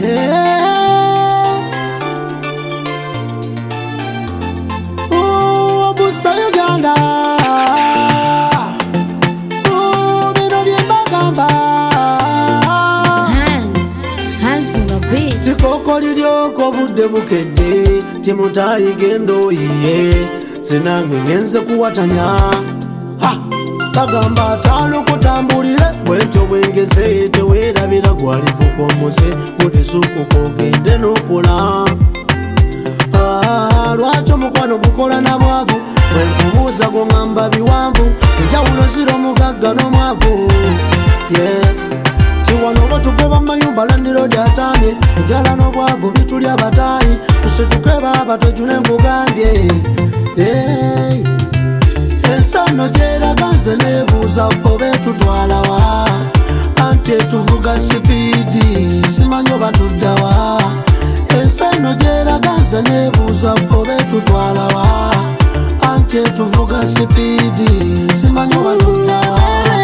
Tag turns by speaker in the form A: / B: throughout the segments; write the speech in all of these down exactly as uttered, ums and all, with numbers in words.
A: Oh, Busta Uganda. Oh, bino byembagamba.
B: Hands, hands on the beat.
A: Tikoko liryoko budde bukedde timutayi gendo iye sinange ngenze kuwatanya ha bagamba atano kutambulire bwentyo bwengeze teweerabira gwalivuka omuze gudesuku kogende n'okola lwaki omukwano gukola na bwavu bwenkubuuza gongamba biwanvu enjawulo zira omugagga n'omwavu yeah. Tiwano batugoba mayumba landiro dyatamye enjala n'obwavu bituli abatayi tusituke baba tojune nkugambye hey. Ensano gyeraga nze nebuuza ffe betutwalawa anti tuvuga sipiidi simanyi oba tuddawa ensano gyeraga nze nebuuza ffe betutwalawa anti tuvuga sipiidi simanyi oba tuddawa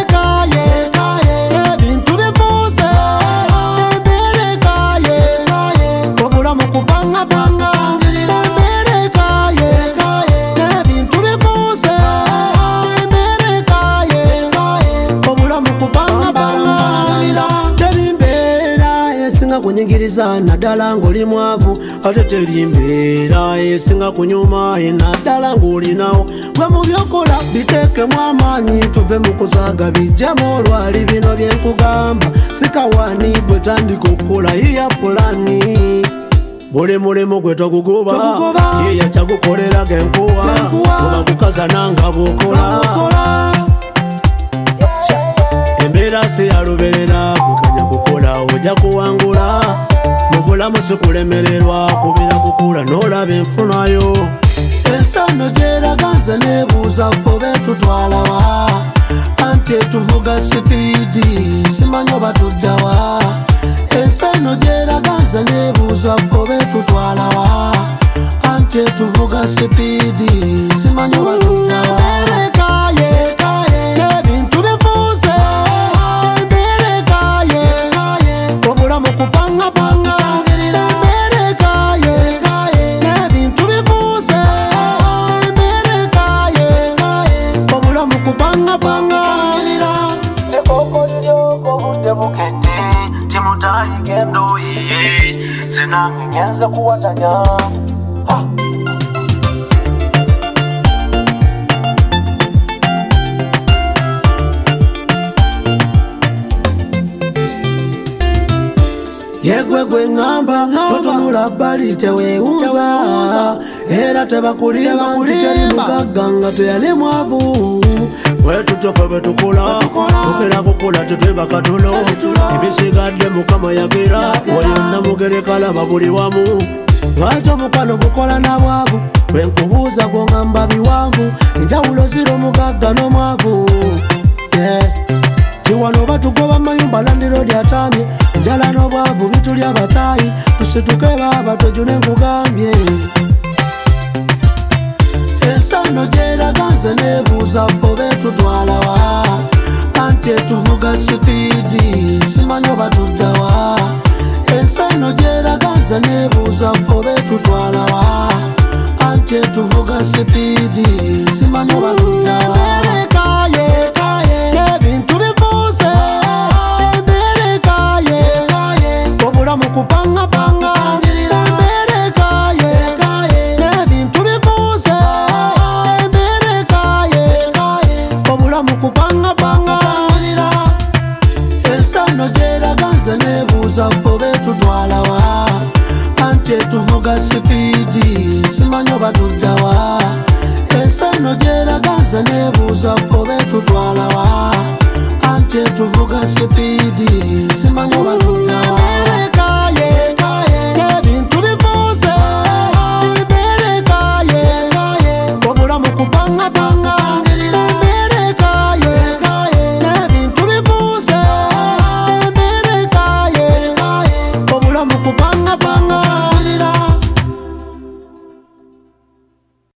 A: kunyingiriza naddala ng'oli mwavu ate teri mbeera esinga kunyuma naddala ng'olinawo gwe mu byokola biteekemu amaanyi tuve mu kuzaaga bijjemu olwali bino byenkugamba sikawaani gwe tandika okukola yiya pulani buli mulimu gwe togugoba yeya kyagukolera genkuwa oba kukaza nanga bw'okola embeera si yaluberera kukanya kukola ojja kuwangula mu bulamu si kulemererwa kubira kukula n'olaba enfunayo ensano gyeraga nze nebuuza ffe betutwalawa anti tuvuga sipiidi simanyi oba tuddawa ensano gyeraga nze nebuuza ffe betutwalawa anti tuvuga sipiidi simanyi oba tuddawa timutayi gendo iye sinange ngenze kuwatanya yegwe gwe ngamba totunula bbali teweewuuza era tebakulimba nti teri mugagga nga teyali mwavu bwetutyo ffe betukola tukera kukola tetweba katulo ebisigadde mukama yagera oyonna mugerekalaba buli wamu lwaki omukwano gukola na bwavu bwenkubuuza gongamba biwanvu enjawulo zira omugagga n'omwavu yeah. Tiwano batugoba mayumba landiro lyatamye enjala n'obwavu bituli abatayi tusituke baba tojune nkugambye ensano gyeraga nze nebuuza ffe betutwalawa anti tuvuga sipiidi simanyi oba tuddawa ensano gyeraga nze nebuuza ffe betutwalawa anti tuvuga sipiidi simanyi oba tuddawa kupanga panga embereka ye nebintu bifuuse embereka ye obulamu kupanga panga ensano gyeraga nze nebuuza ffe betutwalawa anti tuvuga sipiidi simanyi oba tuddawa ensano gyeraga nze nebuuza ffe betutwalawa anti tuvuga sipiidi simanyi oba tuddawa kupanga panga